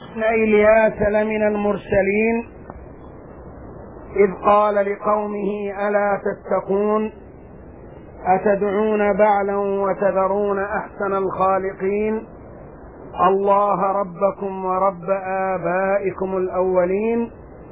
إن إلياس لمن المرسلين إذ قال لقومه ألا تتقون أتدعون بعلا وتذرون أحسن الخالقين الله ربكم ورب آبائكم الأولين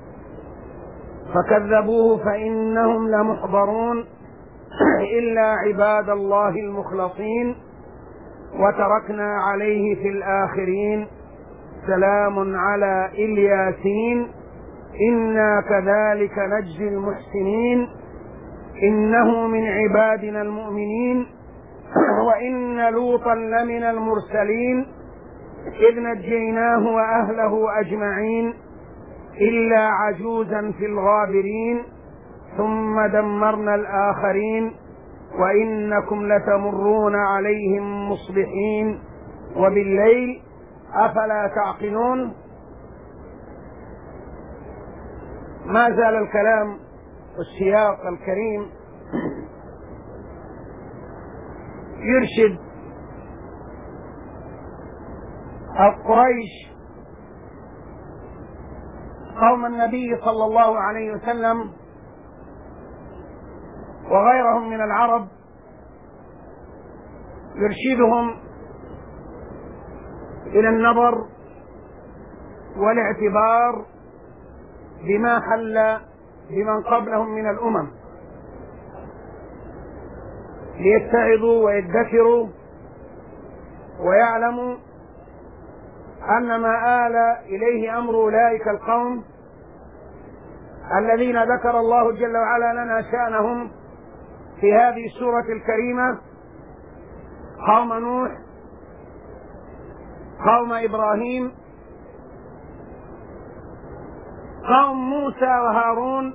فكذبوه فإنهم لمحضرون إلا عباد الله المخلصين وتركنا عليه في الآخرين سلام على الياسين إنا كذلك نجزي المحسنين إنه من عبادنا المؤمنين وإن لوطا لمن المرسلين إذ نجيناه وأهله أجمعين إلا عجوزا في الغابرين ثم دمرنا الآخرين وإنكم لتمرون عليهم مصبحين وبالليل أفلا تعقلون. ما زال الكلام والسياق الكريم يرشد قريش قوم النبي صلى الله عليه وسلم وغيرهم من العرب، يرشدهم إلى النظر والاعتبار بما حل بمن قبلهم من الأمم ليتعظوا ويدكروا ويعلموا أن ما آل إليه أمر أولئك القوم الذين ذكر الله جل وعلا لنا شأنهم في هذه السورة الكريمة قوم نوح، قوم إبراهيم، قوم موسى وهارون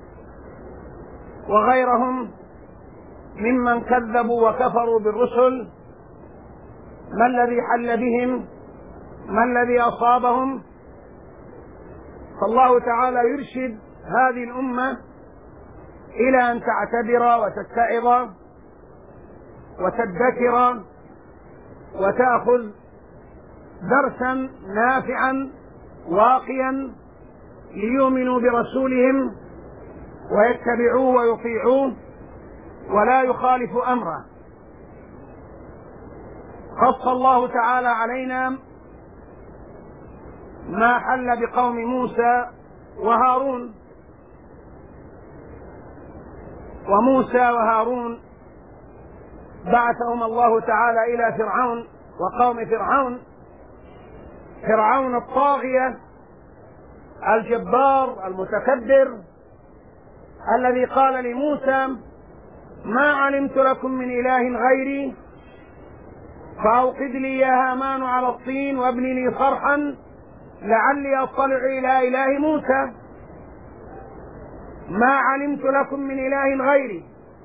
وغيرهم ممن كذبوا وكفروا بالرسل. ما الذي حل بهم؟ ما الذي أصابهم؟ فالله تعالى يرشد هذه الأمة إلى أن تعتبر وتتعظ وتدكر وتأخذ درسا نافعا واقيا ليؤمنوا برسولهم ويتبعوه ويطيعوه ولا يخالفوا أمره. خص الله تعالى علينا ما حل بقوم موسى وهارون. وموسى وهارون بعثهم الله تعالى إلى فرعون وقوم فرعون الطاغية الجبار المتكبر الذي قال لموسى ما علمت لكم من إله غيري فأوقد لي يا هامان على الطين وابن لي صرحا لعلي أطلع إلى إله موسى. ما علمت لكم من إله غيري،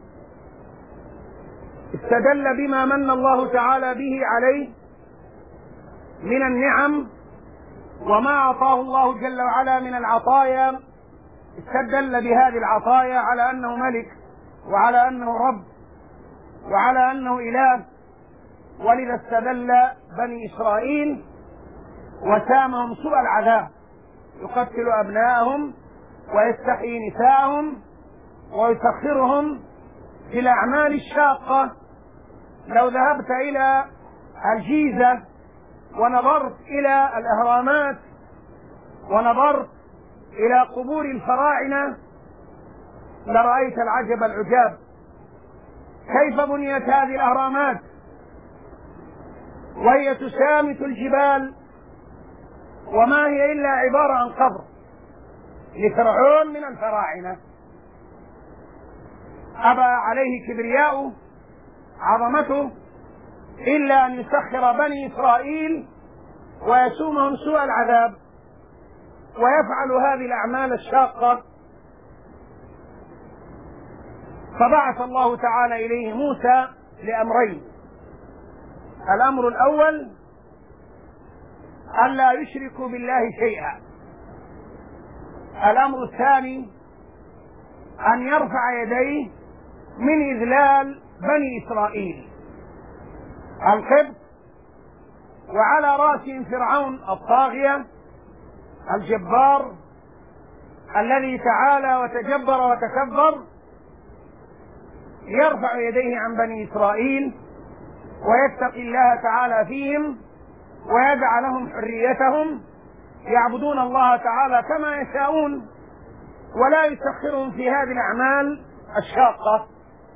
استدل بما من الله تعالى به عليه من النعم وما أعطاه الله جل وعلا من العطايا، استدل بهذه العطايا على أنه ملك وعلى أنه رب وعلى أنه إله. ولذا استدل بني إسرائيل وسامهم سوء العذاب، يقتل أبناءهم ويستحيي نساءهم ويسخرهم في الأعمال الشاقة. لو ذهبت إلى الجيزة ونظرت إلى الأهرامات ونظرت إلى قبور الفراعنة لرأيت العجب العجاب. كيف بنيت هذه الأهرامات وهي تسامت الجبال وما هي إلا عبارة عن قبر لفرعون من الفراعنة أبى عليه كبرياء عظمته إلا أن يسخر بني إسرائيل ويسومهم سوء العذاب ويفعل هذه الأعمال الشاقة. فبعث الله تعالى إليه موسى لأمرين: الأمر الأول ألا يشركوا بالله شيئا، الأمر الثاني أن يرفع يديه من إذلال بني إسرائيل القبط وعلى رأسهم فرعون الطاغية الجبار الذي تعالى وتجبر وتكبر، يرفع يديه عن بني إسرائيل ويتقي الله تعالى فيهم ويدع لهم حريتهم، يعبدون الله تعالى كما يشاءون ولا يسخرهم في هذه الأعمال الشاقة.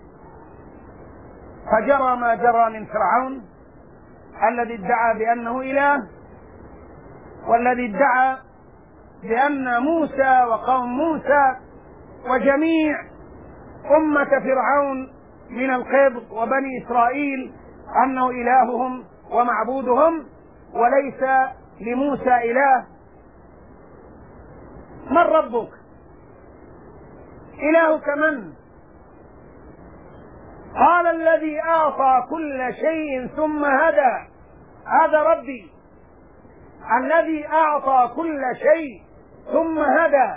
فجرى ما جرى من فرعون الذي ادعى بأنه إله، والذي ادعى بأن موسى وقوم موسى وجميع أمة فرعون من القبط وبني إسرائيل أنه إلههم ومعبودهم، وليس لموسى إله. من ربك؟ إلهك من؟ قال الذي أعطى كل شيء ثم هدى، هذا ربي الذي أعطى كل شيء ثم هدى.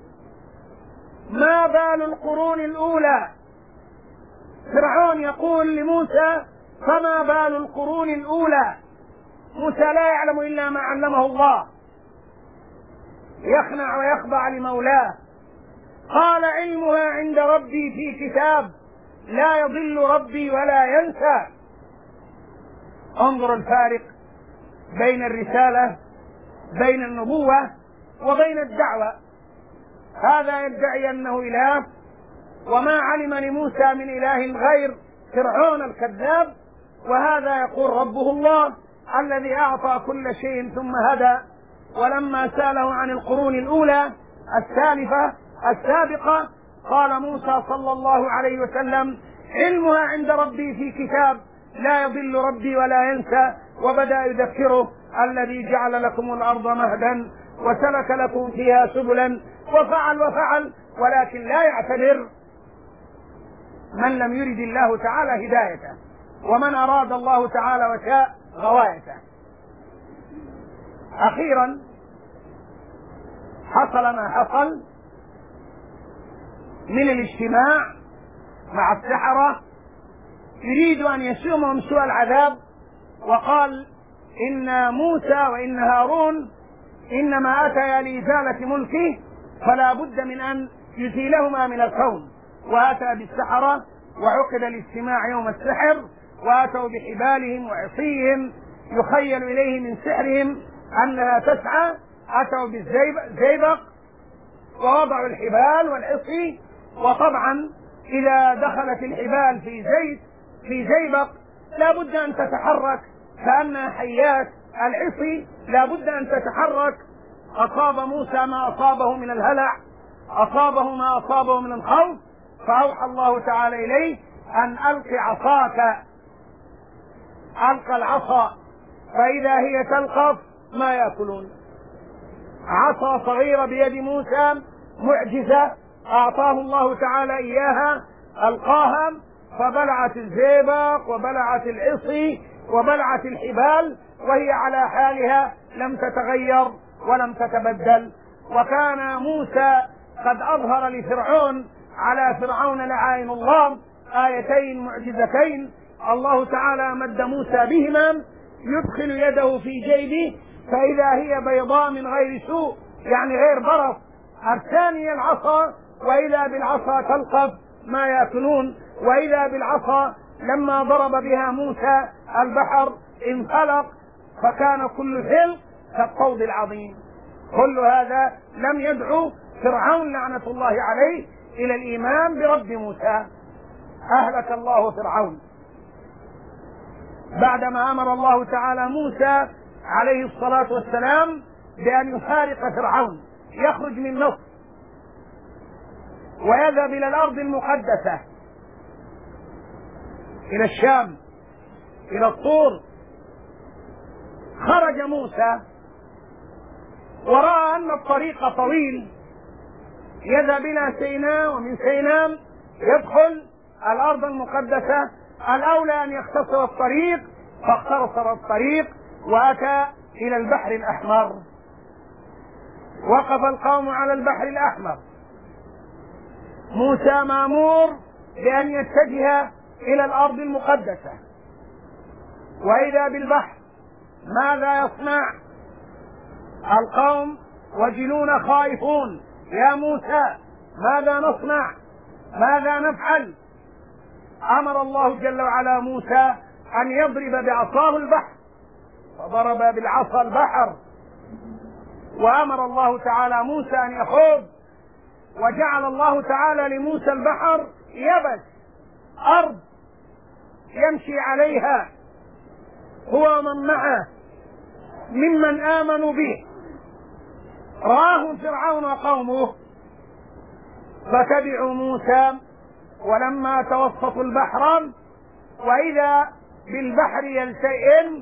ما بال القرون الأولى؟ فرعون يقول لموسى فما بال القرون الأولى؟ موسى لا يعلم إلا ما علمه الله، يخنع ويخضع لمولاه. قال علمها عند ربي في كتاب لا يضل ربي ولا ينسى. انظر الفارق بين الرسالة، بين النبوة وبين الدعوة. هذا يدعي أنه إله وما علم لموسى من إله غير فرعون الكذاب، وهذا يقول ربه الله الذي أعطى كل شيء ثم هدى. ولما سأله عن القرون الأولى السالفة السابقة قال موسى صلى الله عليه وسلم علمها عند ربي في كتاب لا يضل ربي ولا ينسى. وبدأ يذكره الذي جعل لكم الأرض مهدا وسلك لكم فيها سبلا وفعل، ولكن لا يعتبر من لم يرد الله تعالى هدايته، ومن أراد الله تعالى وشاء غوايته. أخيرا حصل ما حصل من الاجتماع مع السحرة، يريد أن يسومهم سوء العذاب، وقال إن موسى وإن هارون إنما أتيا لإزالة ملكه فلا بد من أن يزيلهما من الكون. وأتى بالسحرة وعقد الاجتماع يوم السحر، وأتوا بحبالهم وعصيهم يخيل إليه من سحرهم أنها تسعى. أتوا بالزيبق ووضعوا الحبال والعصي، وطبعا إذا دخلت الحبال في زيبق لا بد أن تتحرك كأنها حيات، العصي لا بد أن تتحرك. أصاب موسى ما أصابه من الهلع، أصابه ما أصابه من الخوف، فأوحى الله تعالى إليه أن ألق عصاك. ألقى العصا فإذا هي تلقف ما يأكلون. عصا صغيرة بيد موسى معجزة أعطاه الله تعالى إياها، ألقاها فبلعت الزيبق وبلعت العصي وبلعت الحبال، وهي على حالها لم تتغير ولم تتبدل. وكان موسى قد أظهر لفرعون على فرعون لعائن الله آيتين معجزتين الله تعالى مد موسى بهما، يدخل يده في جيبه فإذا هي بيضاء من غير سوء، يعني غير برص. الثانية العصا وإذا بالعصا تلقف ما يأكلون، وإذا بالعصا لما ضرب بها موسى البحر انفلق فكان كل فلق كالطود العظيم. كل هذا لم يدعو فرعون لعنة الله عليه إلى الإيمان برب موسى. أهلك الله فرعون بعدما أمر الله تعالى موسى عليه الصلاة والسلام بأن يفارق فرعون، يخرج من مصر ويذهب إلى الأرض المقدسة، إلى الشام، إلى الطور. خرج موسى ورأى أن الطريق طويل، يذهب إلى سيناء ومن سيناء يدخل الأرض المقدسة، الأولى أن يختصر الطريق، فاختصر الطريق وأتى إلى البحر الأحمر. وقف القوم على البحر الأحمر، موسى مأمور بأن يتجه إلى الأرض المقدسة، وإذا بالبحر ماذا يصنع؟ القوم وجلون خائفون، يا موسى ماذا نصنع؟ ماذا نفعل؟ أمر الله جل وعلا موسى أن يضرب بعصاه البحر، فضرب بالعصا البحر، وأمر الله تعالى موسى أن يخوض، وجعل الله تعالى لموسى البحر يبس، أرض يمشي عليها هو ومن معه ممن آمنوا به. رآه فرعون وقومه فتبعوا موسى، ولما توسطوا البحر وإذا بالبحر يلتئم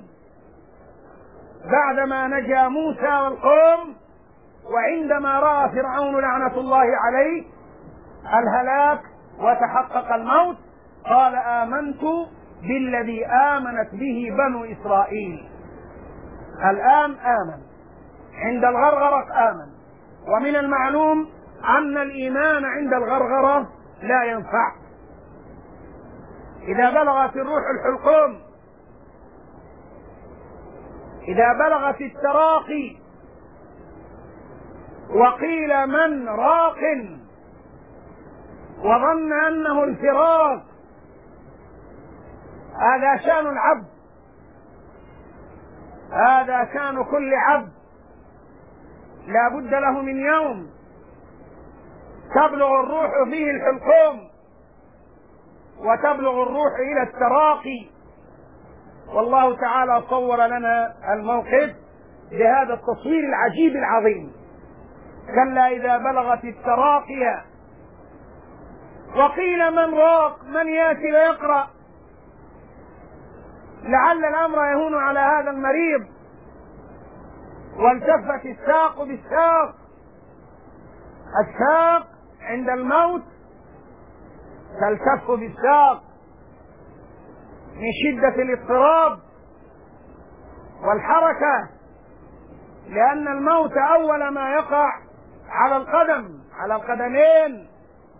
بعدما نجا موسى والقوم، وعندما رأى فرعون لعنة الله عليه الهلاك وتحقق الموت قال آمنت بالذي آمنت به بنو إسرائيل. الآن آمن، عند الغرغرة آمن، ومن المعلوم أن الإيمان عند الغرغرة لا ينفع. إذا بلغت الروح الحلقوم، إذا بلغت التراقي وقيل من راق وظن أنه الفراق، هذا شأن العبد، هذا شأن كل عبد، لا بد له من يوم تبلغ الروح فيه الحلقوم وتبلغ الروح إلى التراقي. والله تعالى صور لنا الموقف بهذا التصوير العجيب العظيم. كلا إذا بلغت التراقي وقيل من راق، من يأتي ويقرأ، لعل الأمر يهون على هذا المريض. والتفت الساق بالساق، الساق عند الموت تلتف بالساق من شدة الاضطراب والحركة، لأن الموت أول ما يقع على القدم، على القدمين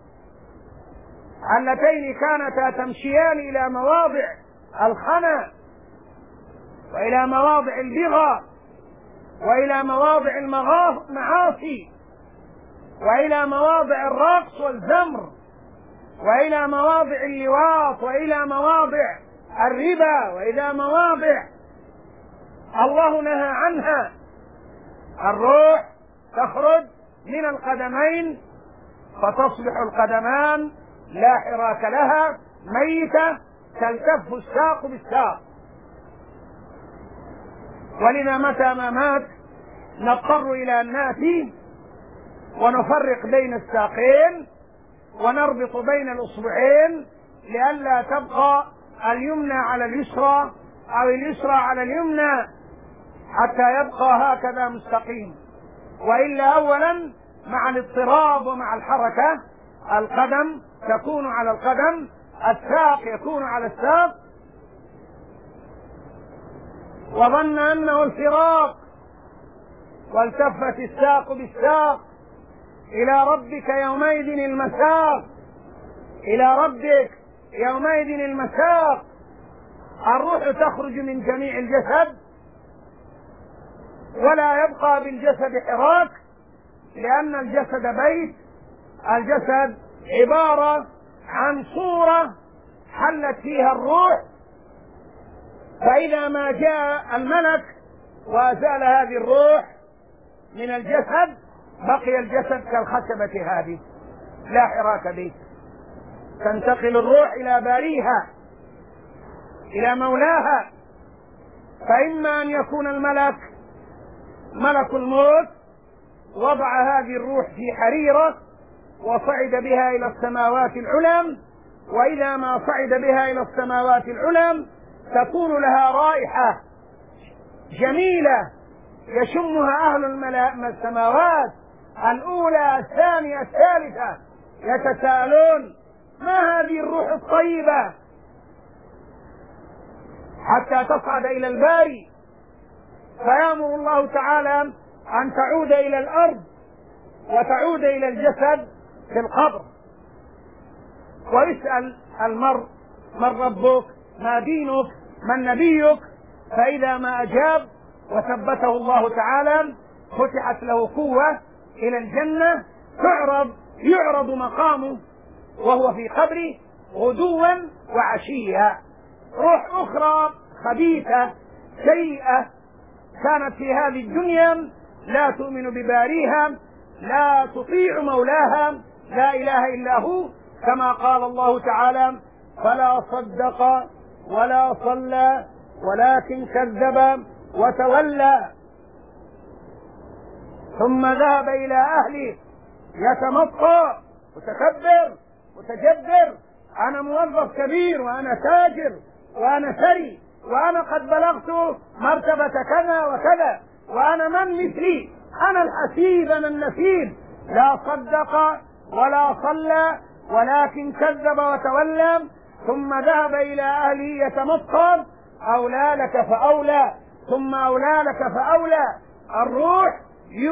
اللتين كانتا تمشيان إلى مواضع الخنا وإلى مواضع البغى وإلى مواضع المعاصي وإلى مواضع الرقص والزمر وإلى مواضع اللواط وإلى مواضع الربا وإلى مواضع الله نهى عنها. الروح تخرج من القدمين فتصبح القدمان لا حراك لها، ميتة تلتف الساق بالساق. ولذا متى ما مات نضطر إلى أن نأتي ونفرق بين الساقين ونربط بين الأصبعين لئلا تبقى اليمنى على اليسرى أو اليسرى على اليمنى، حتى يبقى هكذا مستقيم. وإلا أولا مع الاضطراب ومع الحركة القدم تكون على القدم، الساق يكون على الساق، وظن أنه الفراق والتفت الساق بالساق. إلى ربك يومئذ المساق، إلى ربك يومئذ المساق. الروح تخرج من جميع الجسد ولا يبقى بالجسد حراك، لأن الجسد بيت، الجسد عبارة عن صورة حلت فيها الروح، فإذا ما جاء الملك وأزال هذه الروح من الجسد بقي الجسد كالخشبة هذه لا حراك به. تنتقل الروح إلى باريها إلى مولاها، فإما أن يكون الملك ملك الموت وضع هذه الروح في حريرة وصعد بها إلى السماوات العلى، وإذا ما صعد بها إلى السماوات العلى تكون لها رائحة جميلة يشمها أهل السماوات الأولى الثانية الثالثة، يتساءلون ما هذه الروح الطيبة، حتى تصعد إلى الباري، فيأمر الله تعالى أن تعود إلى الأرض وتعود إلى الجسد في القبر، ويسأل المرء من ربك، ما دينك، من نبيك، فإذا ما أجاب وثبته الله تعالى، فتحت له قوة إلى الجنة، يعرض مقامه وهو في قبره غدوا وعشيا. روح أخرى خبيثة سيئة كانت في هذه الدنيا لا تؤمن بباريها، لا تطيع مولاها، لا إله إلا هو، كما قال الله تعالى: فلا صدق ولا صلى ولكن كذب وتولى ثم ذهب إلى أهله يتمطى متجبر: أنا موظف كبير، وأنا تاجر، وأنا ثري، وأنا قد بلغت مرتبة كذا وكذا، وأنا من مثلي، أنا الحسيب، أنا النسيب. لا صدق ولا صلى ولكن كذب وتولى ثم ذهب إلى أهله يتمطى. أولى لك فأولى ثم أولى لك فأولى. الروح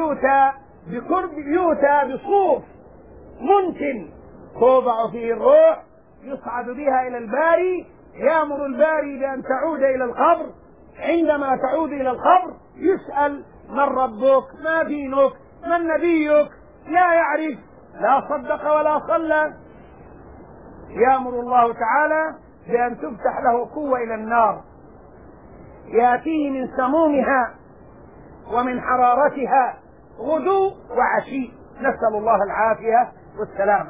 يؤتى بصوف منتن توضع فيه الروح، يصعد بها إلى الباري، يأمر الباري بأن تعود إلى القبر. عندما تعود إلى القبر يسأل: من ربك؟ ما دينك؟ من نبيك؟ لا يعرف، لا صدق ولا صلى. يأمر الله تعالى بأن تفتح له قوة إلى النار، يأتيه من سمومها ومن حرارتها غدو وعشي، نسأل الله العافية والسلامة.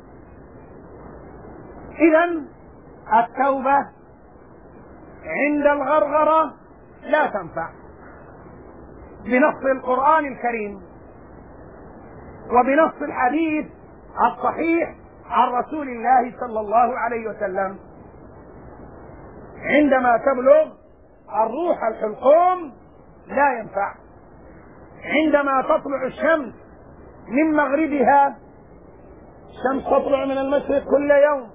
إذن التوبة عند الغرغرة لا تنفع بنص القرآن الكريم وبنص الحديث الصحيح عن رسول الله صلى الله عليه وسلم. عندما تبلغ الروح الحلقوم لا ينفع. عندما تطلع الشمس من مغربها، الشمس تطلع من المشرق كل يوم،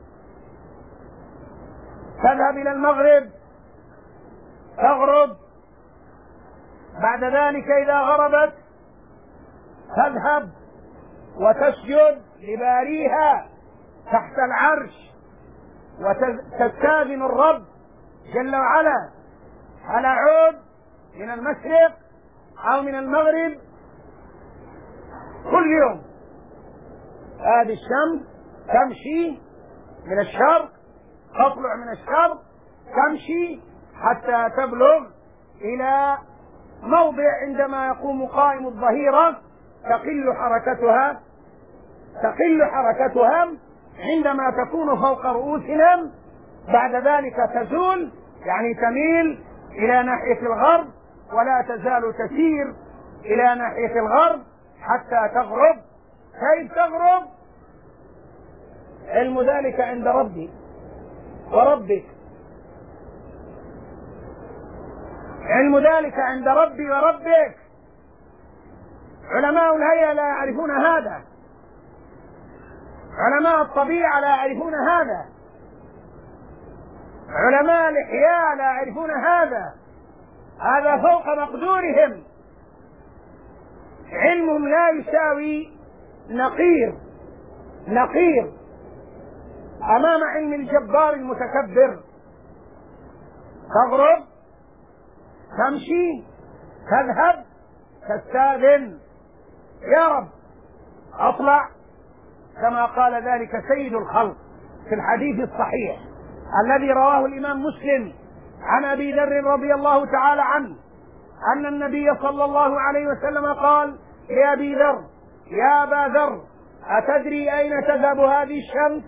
تذهب إلى المغرب، تغرب، بعد ذلك إذا غربت تذهب وتسجد لباريها تحت العرش وتستاذن الرب جل وعلا على عود من المشرق أو من المغرب كل يوم. هذه الشمس تمشي من الشرق، تطلع من الشرق، تمشي حتى تبلغ إلى موضع عندما يقوم قائم الظهيرة تقل حركتها عندما تكون فوق رؤوسنا. بعد ذلك تزول، يعني تميل إلى ناحية الغرب، ولا تزال تسير إلى ناحية الغرب حتى تغرب. كيف تغرب؟ علم ذلك عند ربي وربك، علم ذلك عند ربي وربك. علماء الهيئة لا يعرفون هذا، علماء الطبيعة لا يعرفون هذا، علماء الإحياء لا يعرفون هذا. هذا فوق مقدورهم. علمهم لا يساوي نقير أمام علم الجبار المتكبر. تغرب، تمشي، تذهب، تستاذن: يا رب أطلع، كما قال ذلك سيد الخلق في الحديث الصحيح الذي رواه الإمام مسلم عن أبي ذر رضي الله تعالى عنه أن النبي صلى الله عليه وسلم قال لأبي ذر: يا أبا ذر، أتدري أين تذهب هذه الشمس؟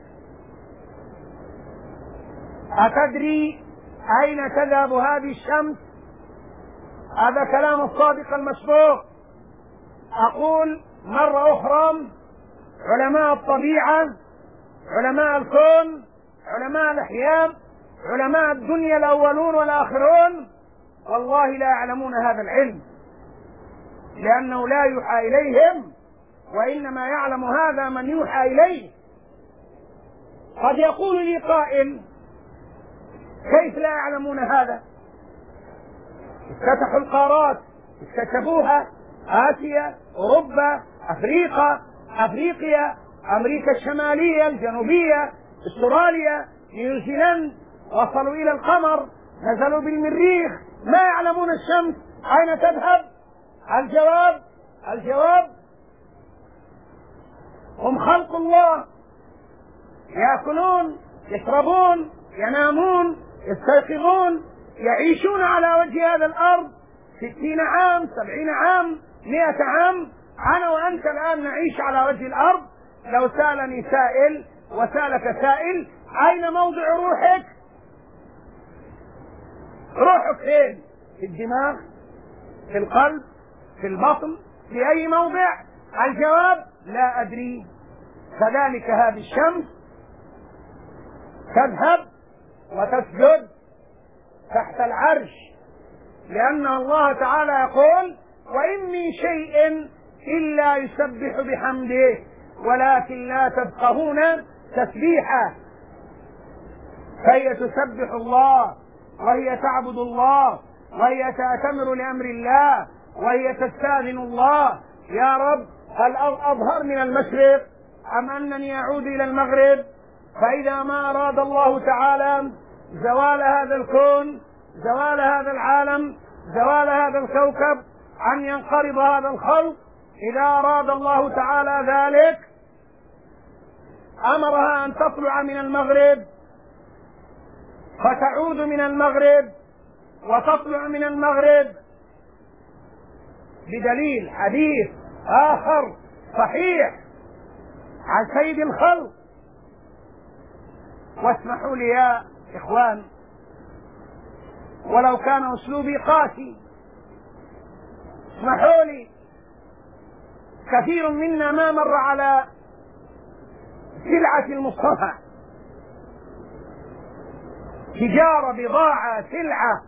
أتدري أين تذهب هذه الشمس؟ هذا كلام الصادق المصدوق. أقول مرة أخرى: علماء الطبيعة، علماء الكون، علماء الأحياء، علماء الدنيا الأولون والآخرون، والله لا يعلمون هذا العلم، لأنه لا يوحى إليهم، وإنما يعلم هذا من يوحى إليه. قد يقول لي قائل: كيف لا يعلمون هذا؟ افتتحوا القارات، اكتشفوها، آسيا، أوروبا، أفريقيا، أمريكا الشمالية، الجنوبية، استراليا، نيوزيلند، وصلوا إلى القمر، نزلوا بالمريخ، ما يعلمون الشمس أين تذهب؟ الجواب هم خلق الله، يأكلون، يشربون، ينامون، يستيقظون، يعيشون على وجه هذا الأرض 60 عام، 70 عام، 100 عام. أنا وأنت الآن نعيش على وجه الأرض. لو سألني سائل وسألك سائل أين موضع روحك؟ روحك فين؟ في الدماغ، في القلب، في البطن، في أي موضع؟ الجواب لا أدري. كذلك هذه الشمس تذهب وتسجد تحت العرش، لأن الله تعالى يقول وإن من شيء إلا يسبح بحمده ولكن لا تفقهون تسبيحه. فهي تسبح الله، وهي تعبد الله، وهي تأتمر لأمر الله، وهي تستأذن الله: يا رب هل أظهر من المشرق أم أنني أعود إلى المغرب؟ فإذا ما أراد الله تعالى زوال هذا الكون، زوال هذا العالم، زوال هذا الكوكب، أن ينقرض هذا الخلق، إذا أراد الله تعالى ذلك أمرها أن تطلع من المغرب فتعود من المغرب وتطلع من المغرب، بدليل حديث آخر صحيح عن سيد الخلق. واسمحوا لي يا إخوان ولو كان أسلوبي قاسي، اسمحوا لي، كثير منا ما مر على سلعة المصطفى، تجارة، بضاعة، سلعة،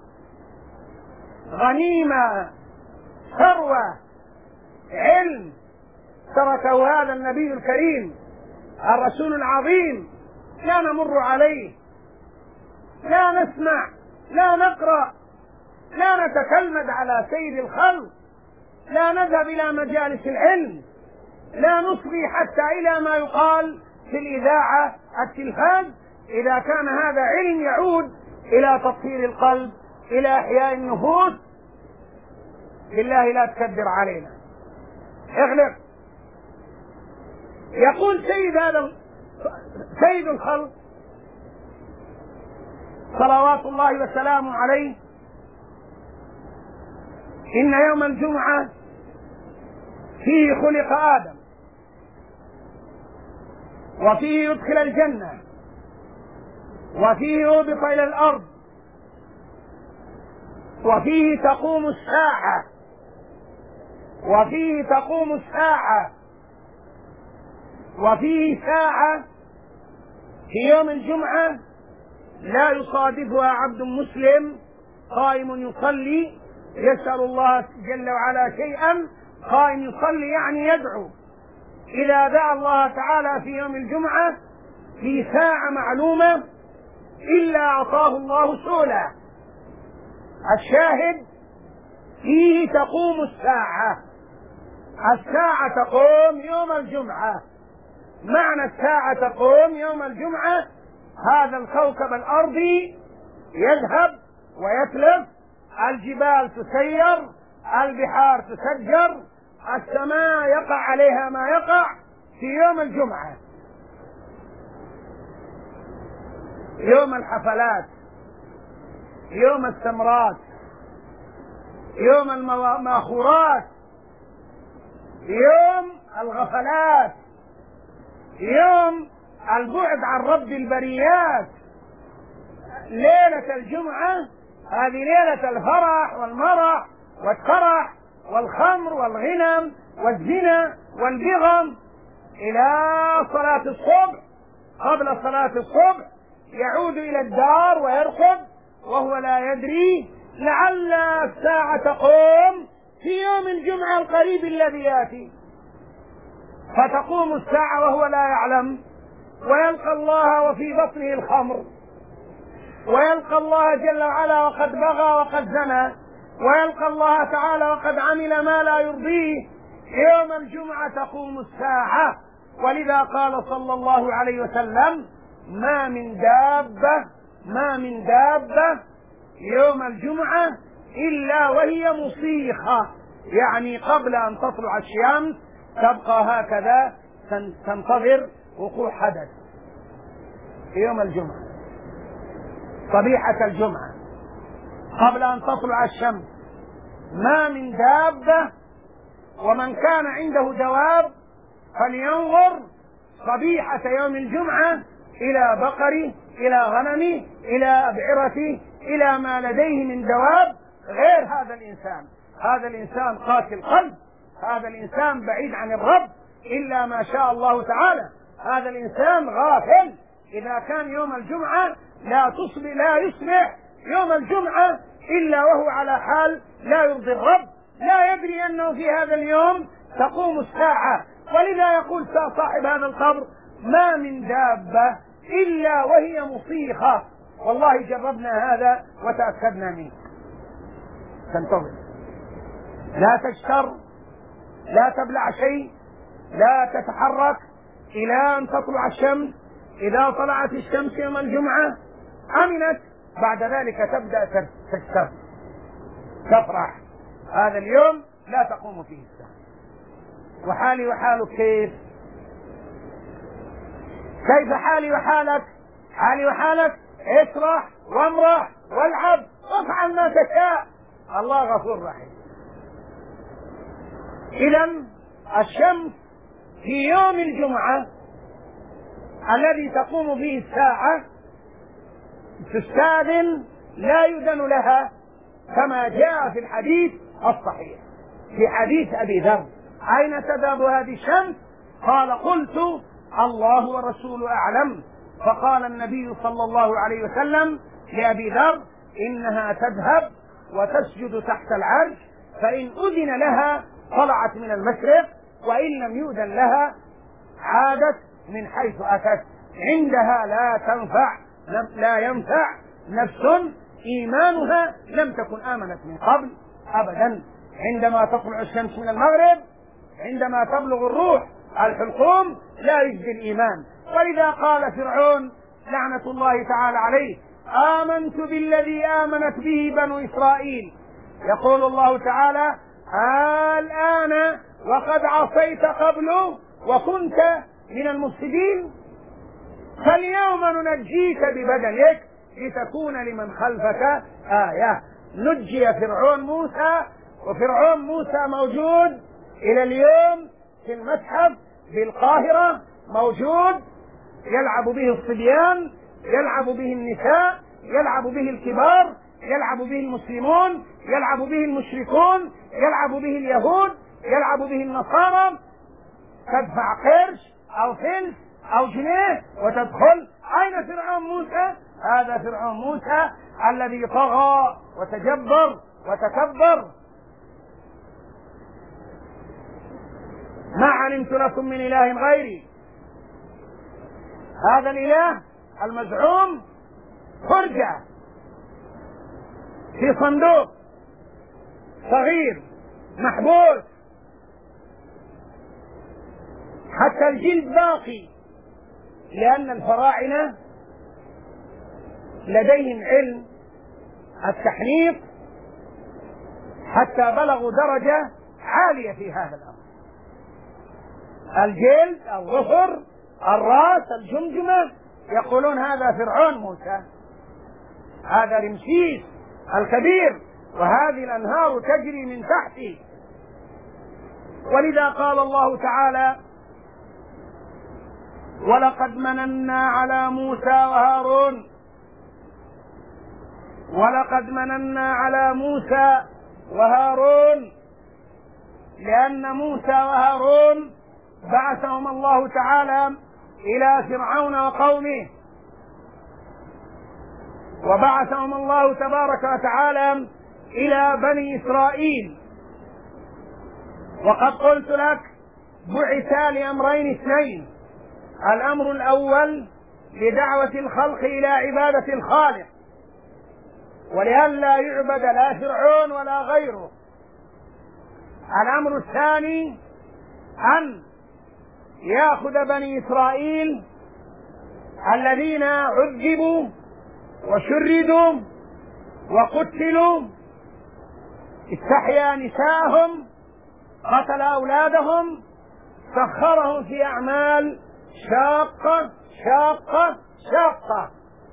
غنيمة، ثروة، علم، تركه هذا النبي الكريم الرسول العظيم، لا نمر عليه، لا نسمع، لا نقرأ، لا نتكلم على سيد الخلق، لا نذهب إلى مجالس العلم، لا نصغي حتى إلى ما يقال في الإذاعة، التلفاز، إذا كان هذا علم يعود إلى تطهير القلب، إلى إحياء النفوس. بالله لا تكبر علينا، اغلق. يقول سيد الخلق صلوات الله وسلامه عليه: إن يوم الجمعة فيه خلق آدم، وفيه يدخل الجنة، وفيه يهبط إلى الأرض، وفيه تقوم الساعة، وفيه تقوم الساعة، وفيه ساعة في يوم الجمعة لا يصادفها عبد مسلم قائم يصلي يسأل الله جل وعلا شيئا، قائم يصلي يعني يدعو. إذا دعا الله تعالى في يوم الجمعة في ساعة معلومة إلا أعطاه الله سؤلا. الشاهد فيه تقوم الساعة، الساعة تقوم يوم الجمعة. معنى الساعة تقوم يوم الجمعة هذا الكوكب الأرضي يذهب ويتلف، الجبال تسير، البحار تسجر، السماء يقع عليها ما يقع في يوم الجمعة، يوم الحفلات، يوم السمرات، يوم الماخورات، يوم الغفلات، يوم البعد عن رب البريات. ليلة الجمعة هذه ليلة الفرح والمرح والترح والخمر والغنم والزنا والبغم إلى صلاة الصبح. قبل صلاة الصبح يعود إلى الدار ويرقد وهو لا يدري لعل الساعة تقوم في يوم الجمعة القريب الذي يأتي، فتقوم الساعة وهو لا يعلم، ويلقى الله وفي بطنه الخمر، ويلقى الله جل وعلا وقد بغى وقد زنى، ويلقى الله تعالى وقد عمل ما لا يرضيه. يوم الجمعة تقوم الساعة، ولذا قال صلى الله عليه وسلم: ما من دابة يوم الجمعة إلا وهي مصيخة، يعني قبل أن تطلع الشمس تبقى هكذا تنتظر وقوع حدث في يوم الجمعة، صبيحة الجمعة قبل أن تطلع الشمس. ما من دابة، ومن كان عنده دواب فلينظر صبيحة يوم الجمعة إلى بقره، إلى غنمه، إلى أبعرته، إلى ما لديه من دواب، غير هذا الإنسان. هذا الإنسان قاسي القلب، هذا الإنسان بعيد عن الرب إلا ما شاء الله تعالى، هذا الإنسان غافل. إذا كان يوم الجمعة لا يصبح يوم الجمعة إلا وهو على حال لا يرضي الرب، لا يدري أنه في هذا اليوم تقوم الساعة. ولذا يقول صاحب هذا القبر: ما من دابة إلا وهي مصيخة. والله جربنا هذا وتأكدنا منه. تنتظر، لا تجتر، لا تبلع شيء، لا تتحرك إلى أن تطلع الشمس. إذا طلعت الشمس يوم الجمعة أمنت، بعد ذلك تبدأ تجتر، تفرح. هذا اليوم لا تقوم فيه الساعة. وحالي وحالك كيف حالي وحالك؟ حالي وحالك اسرح وامرح والعب وافعل ما تشاء، الله غفور رحيم. إذا الشمس في يوم الجمعة الذي تقوم فيه الساعة تستاذن، لا يؤذن لها، كما جاء في الحديث الصحيح في حديث أبي ذر: أين تذهب هذه الشمس؟ قال: قلت: الله ورسوله أعلم. فقال النبي صلى الله عليه وسلم لأبي ذر: إنها تذهب وتسجد تحت العرش، فإن أذن لها طلعت من المشرق، وإن لم يؤذن لها عادت من حيث أتت. عندها لا ينفع نفس إيمانها لم تكن آمنت من قبل أبدا. عندما تطلع الشمس من المغرب، عندما تبلغ الروح الحلقوم، لا يجزي الإيمان. ولذا قال فرعون لعنة الله تعالى عليه: آمنت بالذي آمنت به بنو إسرائيل. يقول الله تعالى: الآن وقد عصيت قبل وكنت من المفسدين، فاليوم ننجيك ببدنك لتكون لمن خلفك آية. نجي فرعون موسى، وفرعون موسى موجود إلى اليوم في المتحف بالقاهرة، موجود يلعب به الصبيان، يلعب به النساء، يلعب به الكبار، يلعب به المسلمون، يلعب به المشركون، يلعب به اليهود، يلعب به النصارى. تدفع قرش أو فلس أو جنيه وتدخل. أين فرعون موسى؟ هذا فرعون موسى الذي طغى وتجبر وتكبر. ما علمت لكم من إله غيري. هذا الإله المزعوم فرجة في صندوق صغير محبوس، حتى الجلد باقي، لأن الفراعنة لديهم علم التحنيط حتى بلغوا درجة عالية في هذا الأمر. الجلد، الظفر، الرأس، الجمجمة، يقولون هذا فرعون موسى، هذا رمسيس الكبير، وهذه الأنهار تجري من تحته. ولذا قال الله تعالى: ولقد مننا على موسى وهارون. ولقد مننا على موسى وهارون، لأن موسى وهارون بعثهم الله تعالى إلى فرعون وقومه، وبعثهم الله تبارك وتعالى إلى بني إسرائيل. وقد قلت لك بعثا لأمرين اثنين: الأمر الأول لدعوة الخلق إلى عبادة الخالق، ولئلا يعبد لا فرعون ولا غيره. الأمر الثاني أن يأخذ بني إسرائيل الذين عذبوا وشردوا وقتلوا استحيا نساءهم، قتل أولادهم، سخرهم في أعمال شاقة شاقة شاقة.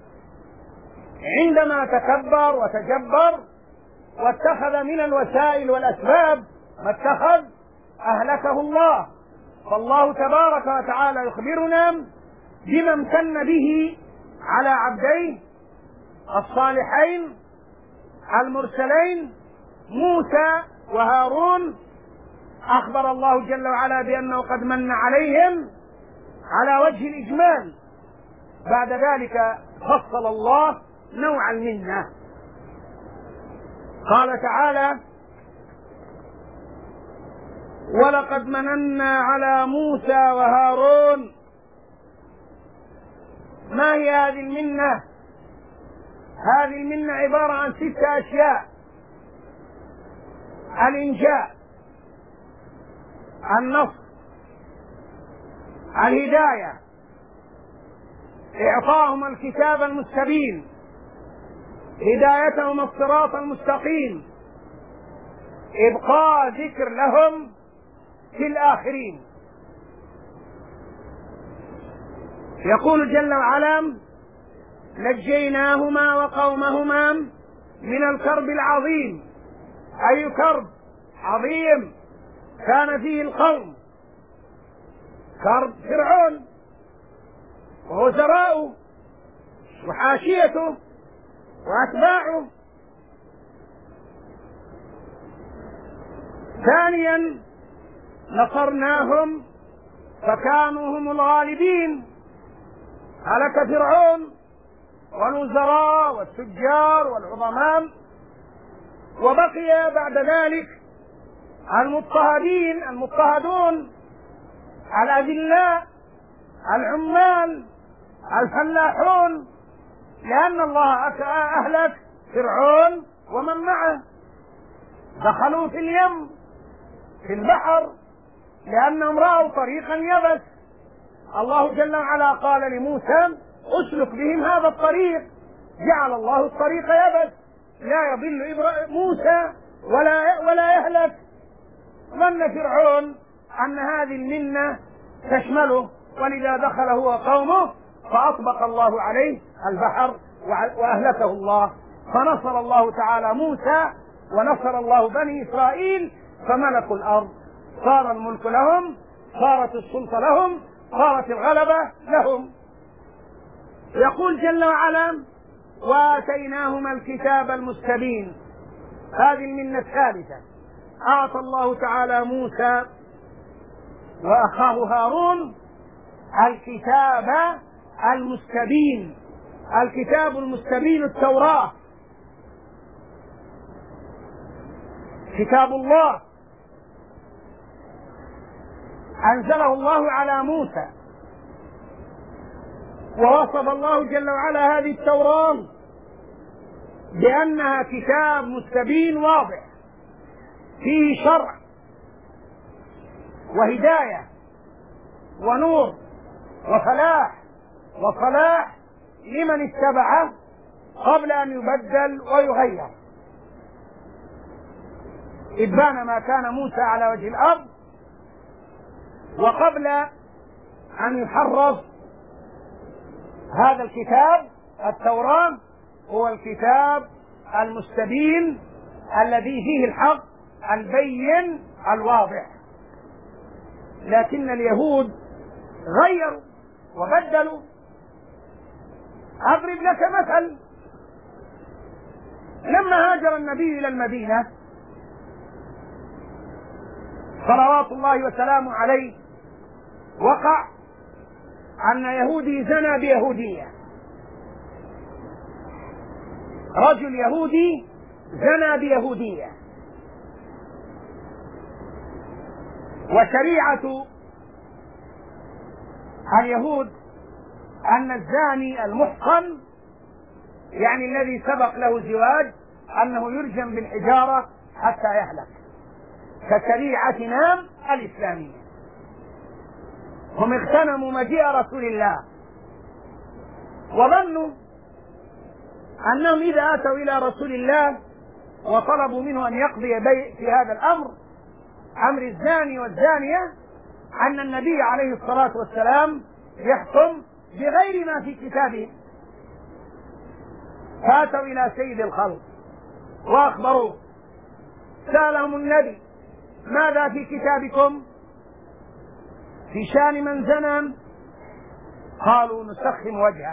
عندما تكبر وتجبر واتخذ من الوسائل والأسباب ما اتخذ أهلكه الله. فالله تبارك وتعالى يخبرنا بما امتن به على عبديه الصالحين المرسلين موسى وهارون. أخبر الله جل وعلا بأنه قد من عليهم على وجه الإجمال. بعد ذلك فصل الله نوع المنة. قال تعالى: ولقد مننا على موسى وهارون. ما هي هذه المنة؟ هذه المنة عبارة عن 6 أشياء: الإنجاء، النصر، الهداية، إعطاهم الكتاب المستبين، هدايتهم الصراط المستقيم، إبقاء ذكر لهم في الآخرين. يقول جل وعلا: نجيناهما وقومهما من الكرب العظيم. أي كرب عظيم كان فيه القوم؟ كرب فرعون ووزراؤه وحاشيته وأتباعه. ثانيا: نصرناهم فكانوا هم الغالبين. هلك فرعون والوزراء والتجار والعظماء، وبقي بعد ذلك المضطهدون الأذلاء العمال الفلاحون، لأن الله أهلك فرعون ومن معه. دخلوا في اليم في البحر لأنهم رأوا طريقا يبس. الله جل وعلا قال لموسى: اسلك بهم هذا الطريق. جعل الله الطريق يبس لا يضل موسى ولا يهلك. ظن فرعون أن هذه المنة تشمله، ولذا دخل هو وقومه فأطبق الله عليه البحر وأهلكه الله. فنصر الله تعالى موسى ونصر الله بني إسرائيل، فملكوا الأرض، صار الملك لهم، صارت السلطة لهم، صارت الغلبة لهم. يقول جل وعلا: وآتيناهما الكتاب المستبين. هذه المنة الثالثة. أعطى الله تعالى موسى وأخاه هارون الكتاب المستبين. الكتاب المستبين التوراة، كتاب الله أنزله الله على موسى. ووصف الله جل وعلا هذه التوراة بأنها كتاب مستبين واضح، فيه شرع وهداية ونور وفلاح وصلاح لمن اتبعه قبل أن يبدل ويغير. إذ بان ما كان موسى على وجه الأرض، وقبل أن يحرف هذا الكتاب التوراة هو الكتاب المستبين الذي فيه الحق البين الواضح. لكن اليهود غيروا وبدلوا. أضرب لك مثل: لما هاجر النبي إلى المدينة صلوات الله وسلامه عليه، وقع أن يهودي زنى بيهودية. رجل يهودي زنى بيهودية، وشريعة اليهود أن الزاني المحصن، يعني الذي سبق له زواج، أنه يرجم بالحجارة حتى يهلك، كشريعتنا الإسلامية. هم اغتنموا مجيء رسول الله وظنوا أنهم إذا أتوا إلى رسول الله وطلبوا منه أن يقضي في هذا الأمر، أمر الزاني والزانية، أن النبي عليه الصلاة والسلام يحكم بغير ما في كتابه. فاتوا إلى سيد الخلق وأخبروه، سألهم النبي ماذا في كتابكم في شان من زنى؟ قالوا نسخن وجهه،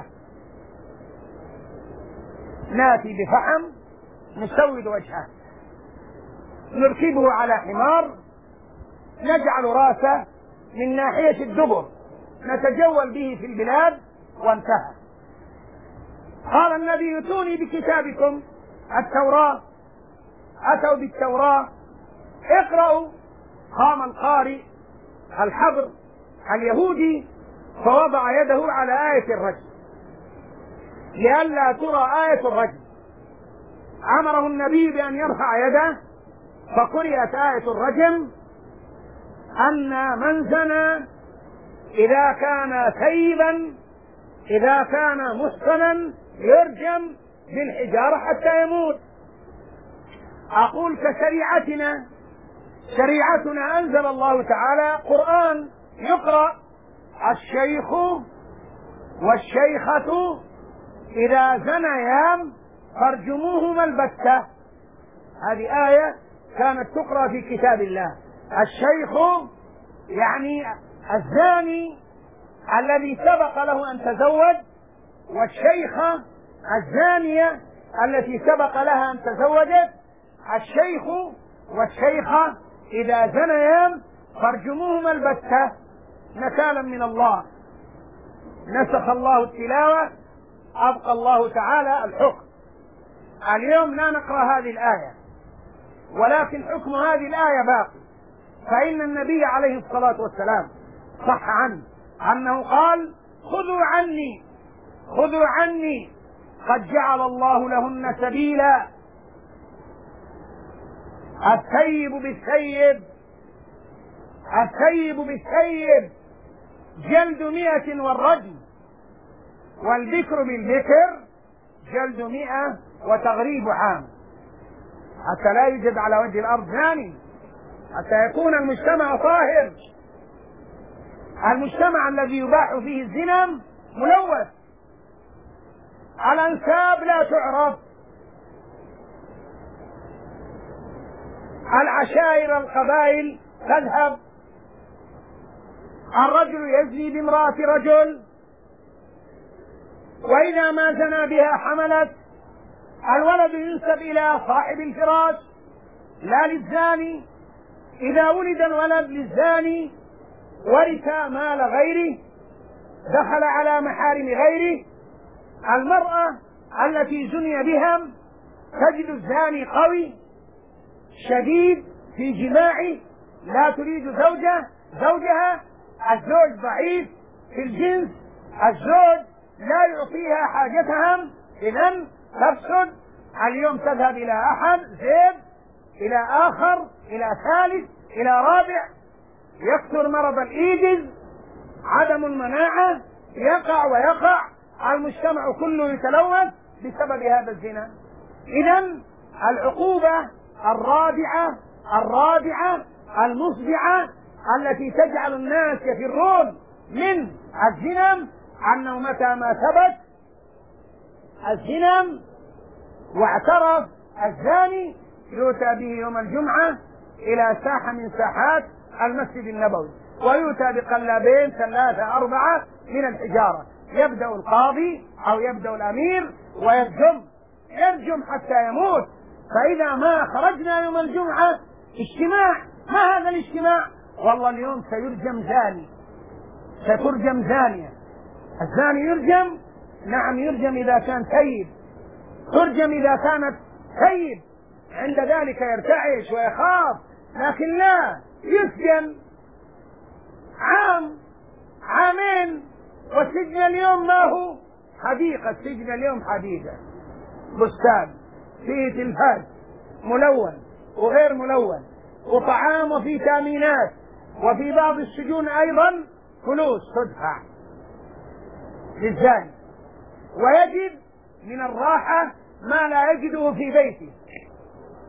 ناتي بفحم نسود وجهه، نركبه على حمار، نجعل راسه من ناحية الدبر، نتجول به في البلاد، وانتهى. قال النبي ائتوني بكتابكم التوراة. أتوا بالتوراة، اقرأوا. قام القارئ الحبر اليهودي فوضع يده على آية الرجم لئلا ترى آية الرجم. أمره النبي بأن يرفع يده، فقرأت آية الرجم أن من زنى إذا كان ثيبا إذا كان محصنا يرجم بالحجارة حتى يموت. أقول كشريعتنا، شريعتنا أنزل الله تعالى قرآن يقرأ: الشيخ والشيخة إذا زنيا فارجموهما البتة. هذه آية كانت تقرأ في كتاب الله. الشيخ يعني الزاني الذي سبق له أن تزوج، والشيخة الزانية التي سبق لها أن تزوجت. الشيخ والشيخة إذا زنيا فارجموهما البتة، نكالا من الله. نسخ الله التلاوة، أبقى الله تعالى الحكم. اليوم لا نقرأ هذه الآية، ولكن حكم هذه الآية باقي. فإن النبي عليه الصلاة والسلام صح عنه أنه قال: خذوا عني قد جعل الله لهن سبيلا. الثيب بالثيب جلد 100 والرجم، والبكر بالبكر جلد 100 وتغريب عام، حتى لا يوجد على وجه الأرض زاني، حتى يكون المجتمع طاهر. المجتمع الذي يباح فيه الزنا ملوث، الأنساب لا تعرف، العشائر القبائل تذهب، الرجل يزني بامرأة رجل، وإذا ما زنى بها حملت. الولد ينسب إلى صاحب الفراش لا للزاني. إذا ولد الولد للزاني ورث مال غيره، دخل على محارم غيره. المرأة التي زني بها تجد الزاني قوي شديد في جماعه، لا تريد زوجها. الزوج ضعيف في الجنس، الزوج لا يعطيها حاجتها، إذن تفسد. اليوم تذهب إلى أحد زيد، إلى آخر، إلى ثالث، إلى رابع، يكثر مرض الإيدز، عدم المناعة، يقع المجتمع كله يتلوث بسبب هذا الزنا. إذن العقوبة الرابعة المصدعة التي تجعل الناس يفرون من الزنا أنه متى ما ثبت الزنا واعترف الزاني يؤتى به يوم الجمعة إلى ساحة من ساحات المسجد النبوي، ويؤتى بقلابين 3 4 من الحجارة. يبدأ القاضي أو يبدأ الأمير ويرجم حتى يموت. فإذا ما خرجنا يوم الجمعة اجتماع، ما هذا الاجتماع؟ والله اليوم سيرجم زاني، سترجم زانية. الزاني يرجم، نعم يرجم إذا كان ثيب، ترجم إذا كانت ثيب، عند ذلك يرتعش ويخاف. لكن لا، يسجن عام 2 والسجن اليوم ما هو حديقة، السجن اليوم حديقة، بستان فيه تلفاز ملون وغير ملون، وطعام وفي تامينات، وفي بعض السجون أيضا فلوس تدفع للزاني، ويجد من الراحة ما لا يجده في بيته.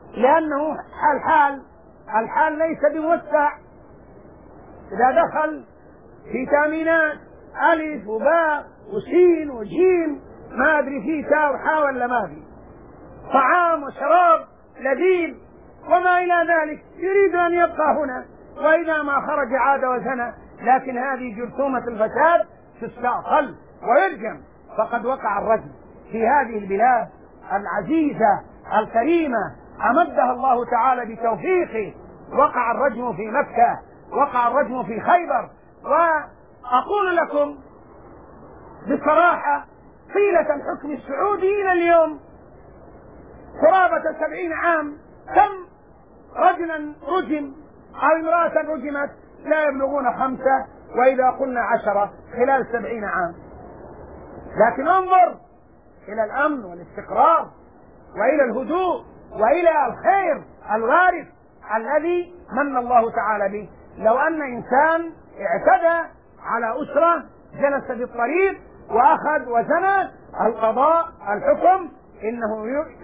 لأنه الحال ليس بموسع. إذا دخل في تامينات ألف وباء وسين وجيم ما أدري فيه تاء وحاء ولا ما فيه، طعام وشراب لذيذ وما إلى ذلك، يريد أن يبقى هنا، وإذا ما خرج عاد وزنى. لكن هذه جرثومة الفساد تستأصل ويرجم. فقد وقع الرجم في هذه البلاد العزيزة الكريمة أمدها الله تعالى بتوفيقه. وقع الرجم في مكة، وقع الرجم في خيبر. وأقول لكم بصراحة طيلة الحكم السعودي إلى اليوم قرابة 70 عام كم رجلا رجم أو امرأة رجمت؟ لا يبلغون 5، وإذا قلنا 10 خلال 70 عام. لكن انظر إلى الأمن والاستقرار وإلى الهدوء وإلى الخير الوارث الذي من الله تعالى به. لو أن إنسان اعتدى على أسرة، جلس في الطريق وأخذ وزنى، القضاء الحكم إنه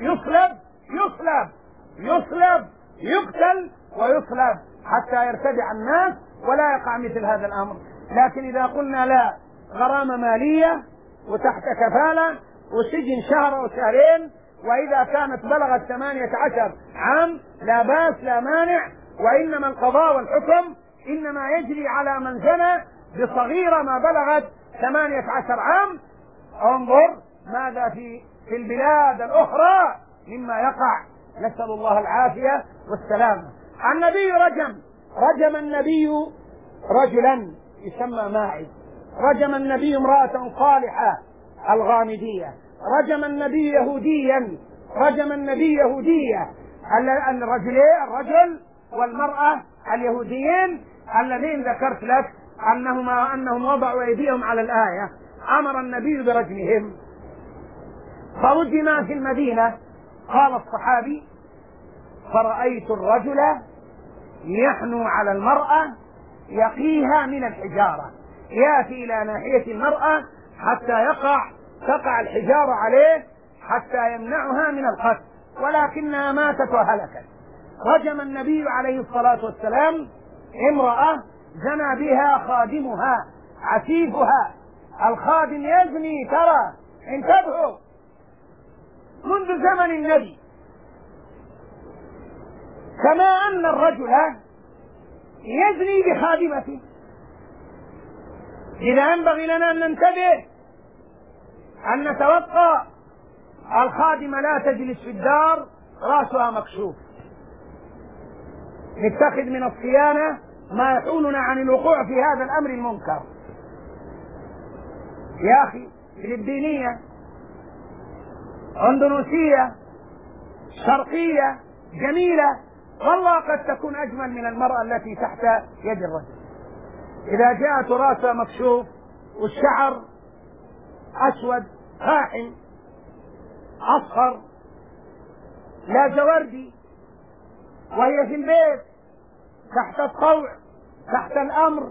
يصلب يقتل ويصلب حتى يرتدع الناس ولا يقع مثل هذا الأمر. لكن إذا قلنا لا، غرامة مالية وتحت كفالة وسجن شهر أو شهرين، وإذا كانت بلغت 18 عام لا بأس لا مانع. وإنما القضاء والحكم إنما يجري على من زنى بصغيرة ما بلغت 18 عام. انظر ماذا في البلاد الأخرى مما يقع، نسأل الله العافية والسلامة. النبي رجم النبي رجلا يسمى ماعز، رجم النبي امرأة صالحة الغامدية، رجم النبي يهودية. الرجل والمرأة اليهوديين اللذين ذكرت لك أنهم وضعوا أيديهم على الآية، أمر النبي برجمهم. فرجم في المدينة. قال الصحابي: فرأيت الرجل يحنو على المرأة يقيها من الحجارة، يأتي إلى ناحية المرأة حتى تقع الحجارة عليه حتى يمنعها من القتل، ولكنها ماتت وهلكت. رجم النبي عليه الصلاة والسلام امرأة زنى بها خادمها عفيفها. الخادم يزني، ترى انتبهوا، منذ زمن النبي. كما أن الرجل يزني بخادمته. إذا ينبغي لنا أن ننتبه، أن نتوقع الخادمة لا تجلس في الدار رأسها مكشوف. نتخذ من الصيانة ما يحولنا عن الوقوع في هذا الأمر المنكر. يا أخي، فلبينية، أندونيسية، شرقية، جميلة، والله قد تكون أجمل من المرأة التي تحت يد الرجل. إذا جاءت رأسها مكشوف والشعر أسود فاحم أصفر لا زوردي، وهي في البيت تحت الطوع تحت الأمر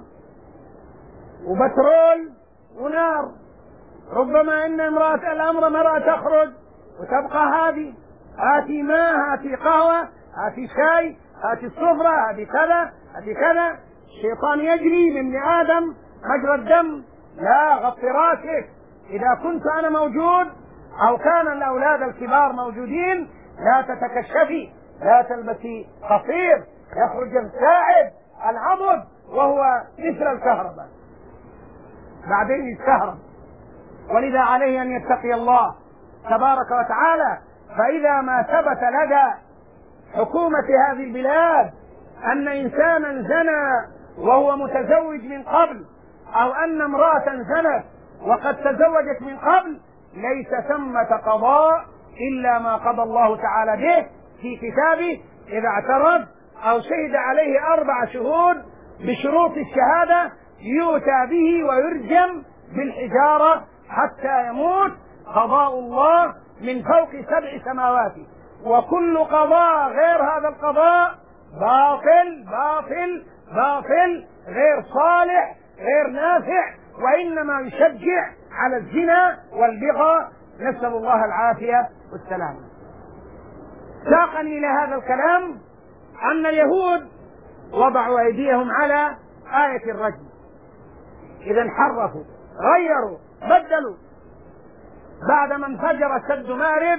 وبترول ونار، ربما إن امرأة الأمر مرأة تخرج وتبقى هذه، هاتي ماء، هاتي قهوة، هاتي شاي، هاتي السفرة، هاتي كذا، هاتي كذا. الشيطان يجري من ابن آدم مجرى الدم. لا، غطي راسك. إذا كنت أنا موجود أو كان الأولاد الكبار موجودين لا تتكشفي، لا تلبسي قصير يخرج الساعد العضد وهو مثل الكهرباء بعدين يتكهرب. ولذا عليه أن يتقي الله تبارك وتعالى. فإذا ما ثبت لدى حكومة هذه البلاد أن إنسانا زنى وهو متزوج من قبل، أو أن امرأة زنت وقد تزوجت من قبل، ليس ثمة قضاء إلا ما قضى الله تعالى به في كتابه. إذا اعترض أو شهد عليه 4 شهود بشروط الشهادة يؤتى به ويرجم بالحجارة حتى يموت. قضاء الله من فوق 7 سماوات، وكل قضاء غير هذا القضاء باطل باطل باطل، غير صالح غير نافع، وإنما يشجع على الزنا والبغى. نسأل الله العافية والسلامة. ساقني إلى هذا الكلام أن اليهود وضعوا أيديهم على آية الرجم، إذا حرفوا غيروا بدلوا. بعدما انفجر سد مارب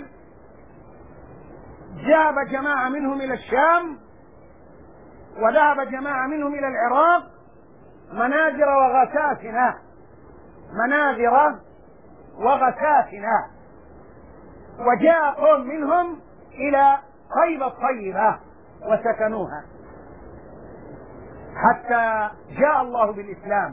ذهب جماعة منهم إلى الشام، وذهب جماعة منهم إلى العراق، مناذر وغساسنة، مناذر وغساسنة، وجاء قوم منهم إلى طيبة الطيبة وسكنوها حتى جاء الله بالإسلام،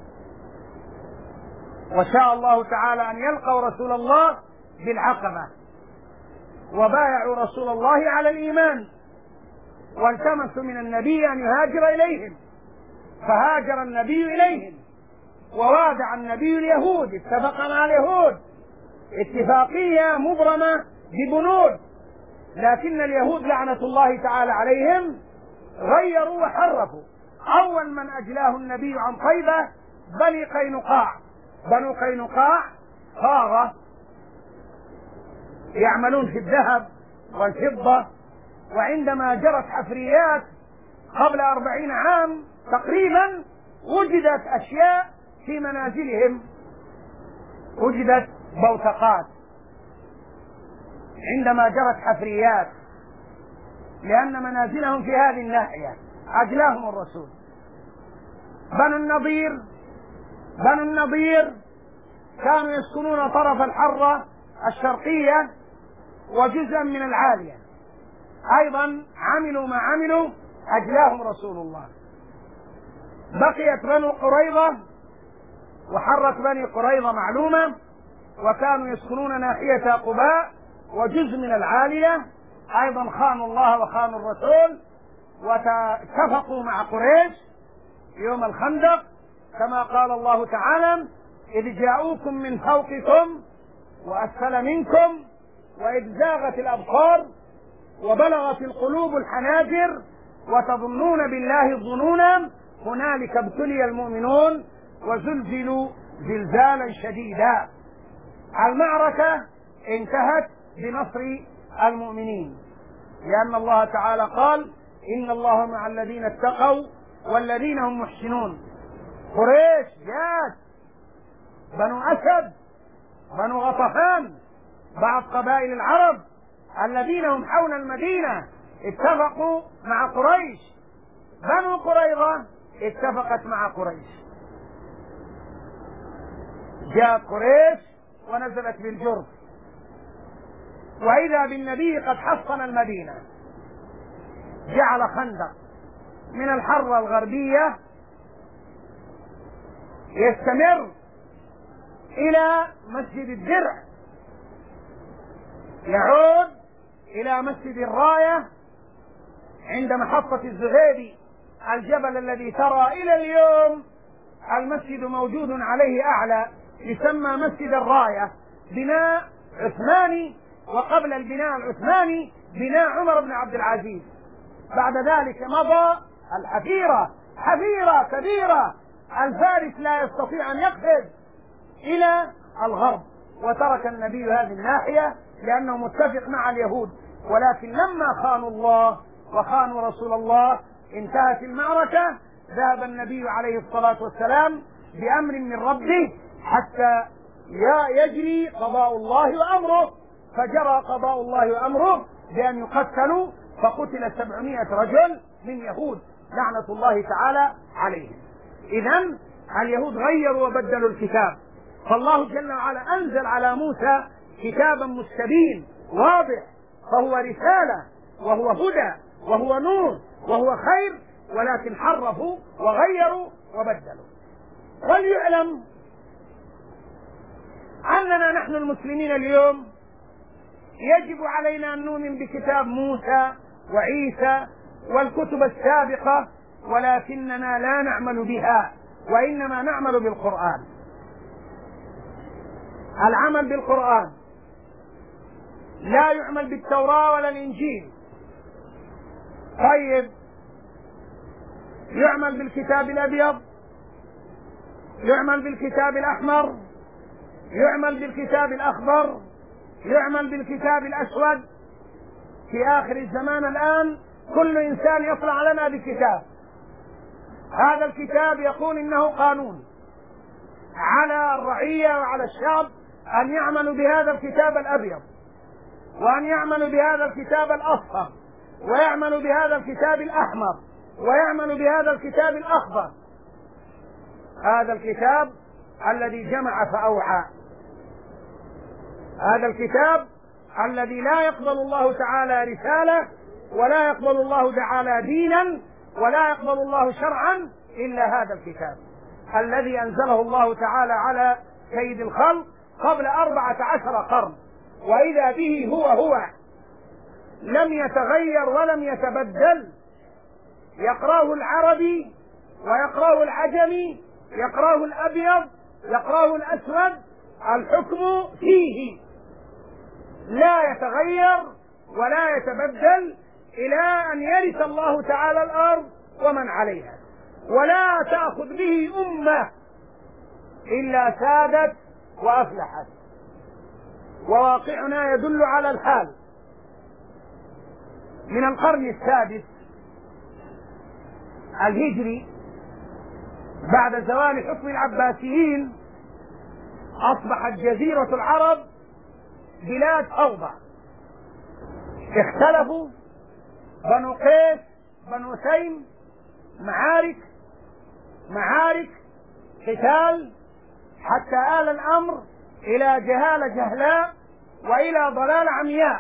وشاء الله تعالى أن يلقوا رسول الله بالعقبة، وبايعوا رسول الله على الإيمان، والتمسوا من النبي أن يهاجر إليهم، فهاجر النبي إليهم، ووادع النبي اليهود، اتفق مع اليهود اتفاقية مبرمة ببنود، لكن اليهود لعنة الله تعالى عليهم غيروا وحرفوا. أول من أجلاه النبي عن طيبة بني قينقاع، بنو قينقاع طاغة يعملون في الذهب والفضة، وعندما جرت حفريات قبل 40 عام تقريبا وجدت أشياء في منازلهم، وجدت بوتقات عندما جرت حفريات، لأن منازلهم في هذه الناحية أجلاهم الرسول. بنو النضير كانوا يسكنون طرف الحرة الشرقية وجزءا من العالية، أيضا عملوا ما عملوا أجلاهم رسول الله. بقيت بنو قريظة، وحرة بني قريظة معلومة، وكانوا يسكنون ناحية قباء وجزء من العالية، أيضا خانوا الله وخانوا الرسول، واتفقوا مع قريش يوم الخندق كما قال الله تعالى: إذ جاءوكم من فوقكم وأسفل منكم وإذ زاغت الأبصار وبلغت القلوب الحناجر وتظنون بالله الظنونا هنالك ابتلي المؤمنون وزلزلوا زلزالا شديدا. المعركة انتهت بنصر المؤمنين، لأن الله تعالى قال: إن الله مع الذين اتقوا والذين هم محسنون. قريش جاءت، بنو أسد، بنو غطفان، بعض قبائل العرب الذين هم حول المدينة اتفقوا مع قريش. بنو قريظة اتفقت مع قريش. جاءت قريش ونزلت بالجرف، وإذا بالنبي قد حصن المدينة، جعل خندق من الحرة الغربية يستمر إلى مسجد الدرع، يعود إلى مسجد الراية عند محطة الزغيبي، الجبل الذي ترى إلى اليوم المسجد موجود عليه أعلى، يسمى مسجد الراية، بناء عثماني، وقبل البناء العثماني بناء عمر بن عبد العزيز. بعد ذلك مضى الحفيرة، حفيرة كبيرة، الفارس لا يستطيع أن يقفز إلى الغرب، وترك النبي هذه الناحية لأنه متفق مع اليهود. ولكن لما خانوا الله وخانوا رسول الله انتهت المعركة، ذهب النبي عليه الصلاة والسلام بأمر من ربه حتى يجري قضاء الله وأمره، فجرى قضاء الله وأمره بأن يقتلوا، فقتل 700 رجل من يهود لعنة الله تعالى عليهم. إذن اليهود غيروا وبدلوا الكتاب، فالله جل وعلا أنزل على موسى كتابا مستبين واضح، فهو رسالة وهو هدى وهو نور وهو خير، ولكن حرفوا وغيروا وبدلوا. وليعلم أننا نحن المسلمين اليوم يجب علينا أن نؤمن بكتاب موسى وعيسى والكتب السابقة، ولكننا لا نعمل بها، وإنما نعمل بالقرآن. العمل بالقرآن، لا يعمل بالتوراة ولا الإنجيل. طيب، يعمل بالكتاب الأبيض، يعمل بالكتاب الأحمر، يعمل بالكتاب الأخضر، يعمل بالكتاب الأسود، في آخر الزمان الآن كل إنسان يطلع لنا بكتاب، هذا الكتاب يقول إنه قانون على الرعية وعلى الشعب أن يعملوا بهذا الكتاب الأبيض، وأن يعملوا بهذا الكتاب الأصفر، ويعملوا بهذا الكتاب الأحمر، ويعملوا بهذا الكتاب الأخضر. هذا الكتاب الذي جمع فأوعى، هذا الكتاب الذي لا يقبل الله تعالى رسالة، ولا يقبل الله تعالى دينا، ولا يقبل الله شرعا إلا هذا الكتاب الذي أنزله الله تعالى على سيد الخلق قبل 14 قرن، وإذا به هو لم يتغير ولم يتبدل. يقرأه العربي ويقرأه العجمي، يقرأه الأبيض، يقرأه الأسود، الحكم فيه لا يتغير ولا يتبدل إلى أن يرث الله تعالى الأرض ومن عليها، ولا تأخذ به أمة إلا سادت وأفلحت. وواقعنا يدل على الحال. من القرن السادس الهجري بعد زوال حكم العباسيين أصبحت جزيرة العرب بلاد فوضى، اختلفوا بنو قيس بنو تيم، معارك قتال، حتى آل الأمر إلى جهالة جهلاء وإلى ضلال عمياء.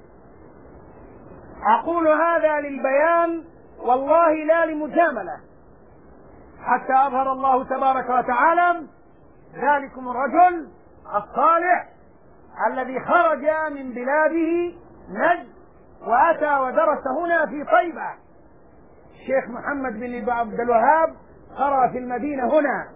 أقول هذا للبيان والله لا لمجاملة، حتى أظهر الله تبارك وتعالى ذلكم الرجل الصالح الذي خرج من بلاده نجد وأتى ودرس هنا في طيبة. الشيخ محمد بن عبد الوهاب قرأ في المدينة هنا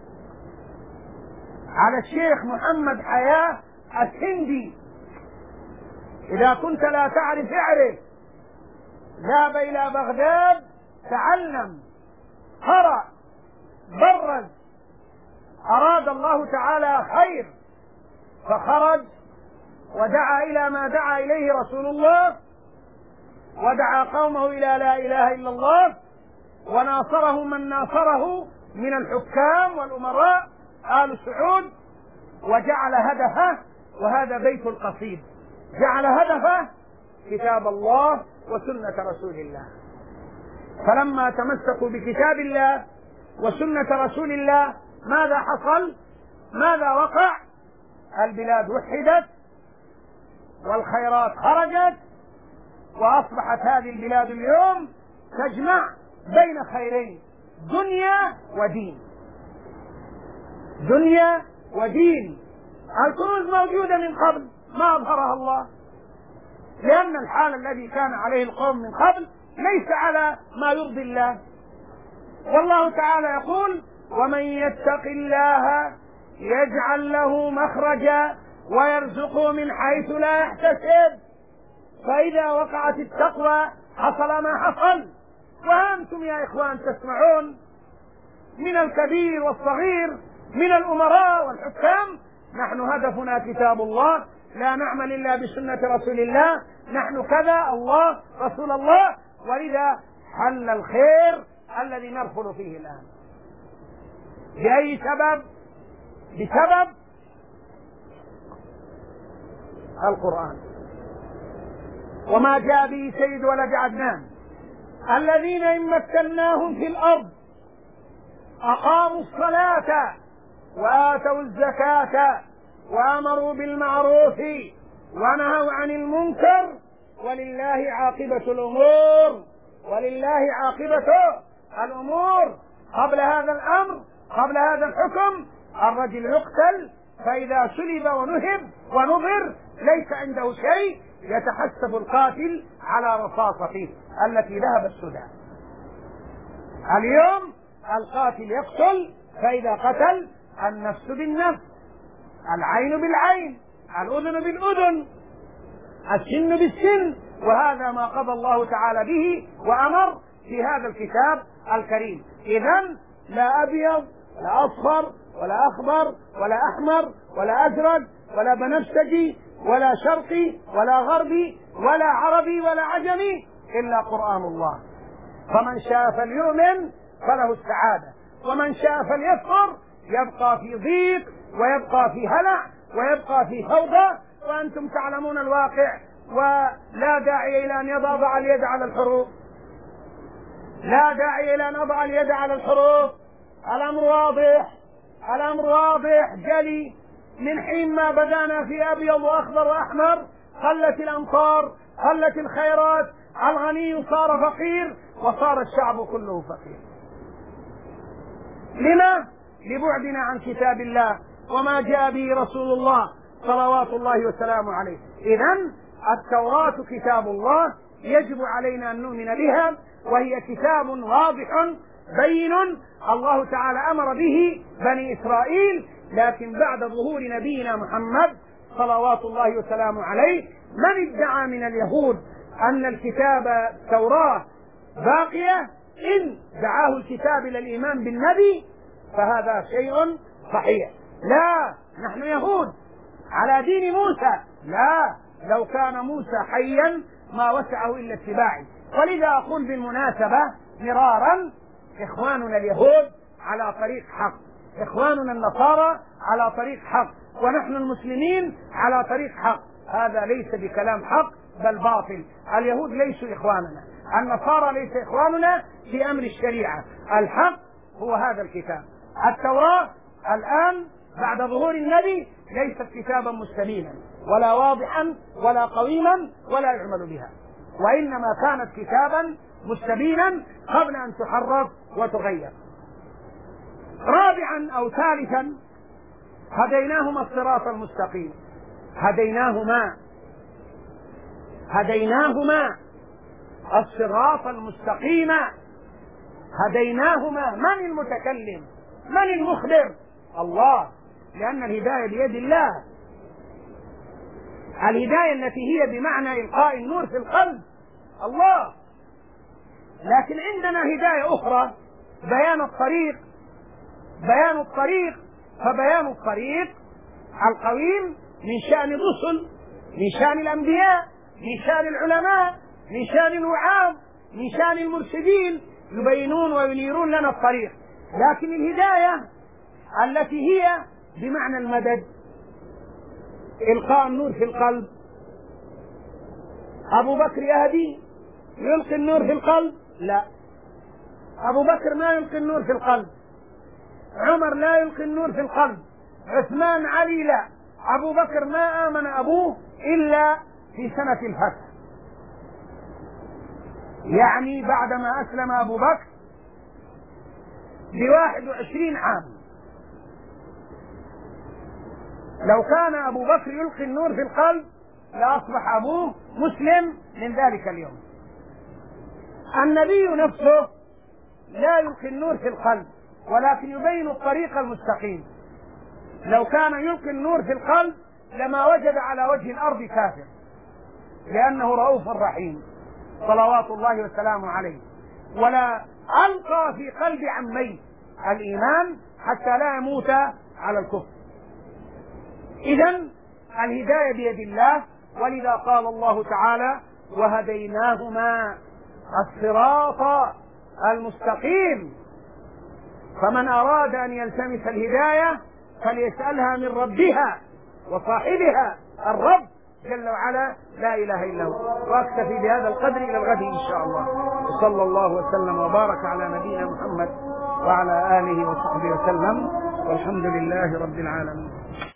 على الشيخ محمد حياة السندي. إذا كنت لا تعرف اعرف، ذهب إلى بغداد، تعلم، قرأ، برز، أراد الله تعالى خير فخرج ودعا إلى ما دعا إليه رسول الله، ودعا قومه إلى لا إله إلا الله، وناصره من ناصره من الحكام والأمراء آل سعود، وجعل هدفه، وهذا بيت القصيد، جعل هدفه كتاب الله وسنة رسول الله. فلما تمسكوا بكتاب الله وسنة رسول الله ماذا حصل؟ ماذا وقع؟ البلاد وحدت والخيرات خرجت، وأصبحت هذه البلاد اليوم تجمع بين خيرين، دنيا ودين. دنيا ودين. الكنوز موجودة من قبل ما أظهرها الله، لأن الحال الذي كان عليه القوم من قبل ليس على ما يرضي الله. والله تعالى يقول: ومن يتق الله يجعل له مخرجا ويرزقه من حيث لا يحتسب. فإذا وقعت التقوى حصل ما حصل. وأنتم يا إخوان تسمعون من الكبير والصغير، من الأمراء والحكام، نحن هدفنا كتاب الله، لا نعمل إلا بسنة رسول الله، نحن كذا، الله رسول الله. ولذا حل الخير الذي نرفض فيه الآن. بأي سبب؟ بسبب القرآن وما جاء به سيد ولد عدنان: الذين إن مكناهم في الأرض أقاموا الصلاة وآتوا الزكاة وأمروا بالمعروف ونهوا عن المنكر ولله عاقبة الأمور. ولله عاقبة الأمور. قبل هذا الأمر، قبل هذا الحكم، الرجل يقتل، فإذا سلب ونهب ونظر ليس عنده شيء، يتحسب القاتل على رصاصته التي ذهب السدى. اليوم القاتل يقتل، فإذا قتل النفس بالنفس، العين بالعين، الأذن بالأذن، السن بالسن. وهذا ما قضى الله تعالى به وأمر في هذا الكتاب الكريم. إذن لا أبيض ولا أصفر ولا أخضر ولا أحمر ولا أزرق ولا بنفسجي ولا شرقي ولا غربي، ولا عربي ولا عجمي إلا قرآن الله. فمن شاء فليؤمن فله السعادة، ومن شاء فليكفر يبقى في ضيق ويبقى في هلع ويبقى في فوضى، وأنتم تعلمون الواقع، ولا داعي إلى أن يضع اليد على الحروف، لا داعي إلى أن نضع اليد على الحروف. الأمر واضح، الأمر واضح جلي. من حين ما بدأنا في أبيض وأخضر وأحمر قلت الأمطار، قلت الخيرات، الغني صار فقير وصار الشعب كله فقير. لما؟ لبعدنا عن كتاب الله وما جاء به رسول الله صلوات الله وسلامه عليه. إذن التوراة كتاب الله، يجب علينا أن نؤمن بها، وهي كتاب واضح بين الله تعالى أمر به بني إسرائيل، لكن بعد ظهور نبينا محمد صلوات الله وسلامه عليه من ادعى من اليهود أن الكتاب التوراة باقية إن دعاه الكتاب إلى الإيمان بالنبي فهذا شيء صحيح. لا، نحن يهود على دين موسى، لا، لو كان موسى حيا ما وسعه إلا اتباعي. ولذا أقول بالمناسبة مرارا إخواننا اليهود على طريق حق، إخواننا النصارى على طريق حق، ونحن المسلمين على طريق حق. هذا ليس بكلام حق بل باطل. اليهود ليسوا إخواننا، النصارى ليس إخواننا في أمر الشريعة. الحق هو هذا الكتاب. التوراة الآن بعد ظهور النبي ليست كتابا مستبينا ولا واضحا ولا قويما ولا يعمل بها، وإنما كانت كتابا مستبينا قبل أن تحرف وتغير. رابعا أو ثالثا هديناهما الصراط المستقيم. هديناهما الصراط المستقيم. هديناهما. من المتكلم؟ من المخبر؟ الله، لأن الهداية بيد الله. الهداية التي هي بمعنى إلقاء النور في القلب الله. لكن عندنا هداية أخرى، بيان الطريق. بيان الطريق، فبيان الطريق القويم من شأن الرسل، من شأن الأنبياء، من شأن العلماء، من شأن الوعاظ، من شأن المرشدين، يبينون وينيرون لنا الطريق. لكن الهداية التي هي بمعنى المدد، إلقاء النور في القلب. أبو بكر يهدي يلقي النور في القلب؟ لا، أبو بكر ما يلقي النور في القلب، عمر لا يلقي النور في القلب، عثمان، علي لا. أبو بكر ما آمن أبوه إلا في سنة الفتح، يعني بعدما أسلم أبو بكر ب21 عام. لو كان أبو بكر يلقي النور في القلب لأصبح أبوه مسلم من ذلك اليوم. النبي نفسه لا يلقي النور في القلب ولكن يبين الطريق المستقيم. لو كان يلقي النور في القلب لما وجد على وجه الأرض كافر، لأنه رؤوف رحيم صلوات الله وسلامه عليه، ولا ألقى في قلب عميه الإيمان حتى لا يموت على الكفر. إذن الهداية بيد الله، ولذا قال الله تعالى وهديناهما الصراط المستقيم. فمن أراد أن يلتمس الهداية فليسألها من ربها وصاحبها الرب جل وعلا لا إله إلا هو. وأكتفي بهذا القدر إلى الغد إن شاء الله. وصلى الله وسلم وبارك على نبينا محمد وعلى آله وصحبه وسلم، والحمد لله رب العالمين.